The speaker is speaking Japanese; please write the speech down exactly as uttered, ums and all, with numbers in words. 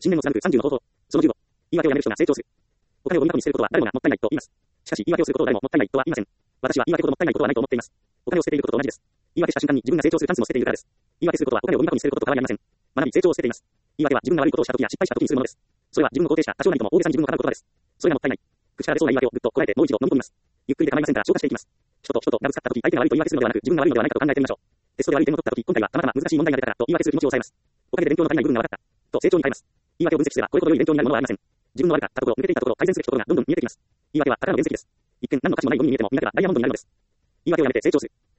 信念の貫くさんじゅうの方法。そのじゅうご。言い訳をやめる人が成長する。お金をゴミ箱に捨てることは誰もがもったいないと言います。しかし、言い訳をすることを誰ももったいないとは言いません。私は言い訳ほどもったいないことはないと思っています。お金を捨てていることと同じです。言い訳した瞬間に自分が成長するチャンスも捨てているからです。言い訳することはお金をゴミ箱に捨てることと変わりありません。学び成長を捨てています。言い訳は自分が悪いことをした時や失敗した時にするものです。それは自分を肯定した多少なりとも大げさに自分を語る言葉です。それがもったいない。口から出そうな言い訳をぐっとこらえてもう一度飲み込みます。ゆっくりで構いませんから消化していきます。人と人とがぶつかった時、相手が悪いと言い訳するのではなく、自分が悪いのではないかと考えてみましょう。テストで悪い点を取った時、今回はたまたま難しい問題が出たからと言い訳する気持ちを抑えます。おかげで勉強の足りない部分が分かった。と成長に変えます。言い訳を分析すればこれほど良い勉強になるものはありません。自分の悪かったところ、抜けていたところ、改善すべきところがどんどん見えてきます。言い訳はたかの原石です。一見何の価値もないゴミに見えても、磨けばダイヤモンドになるのです。言い訳をやめて成長する。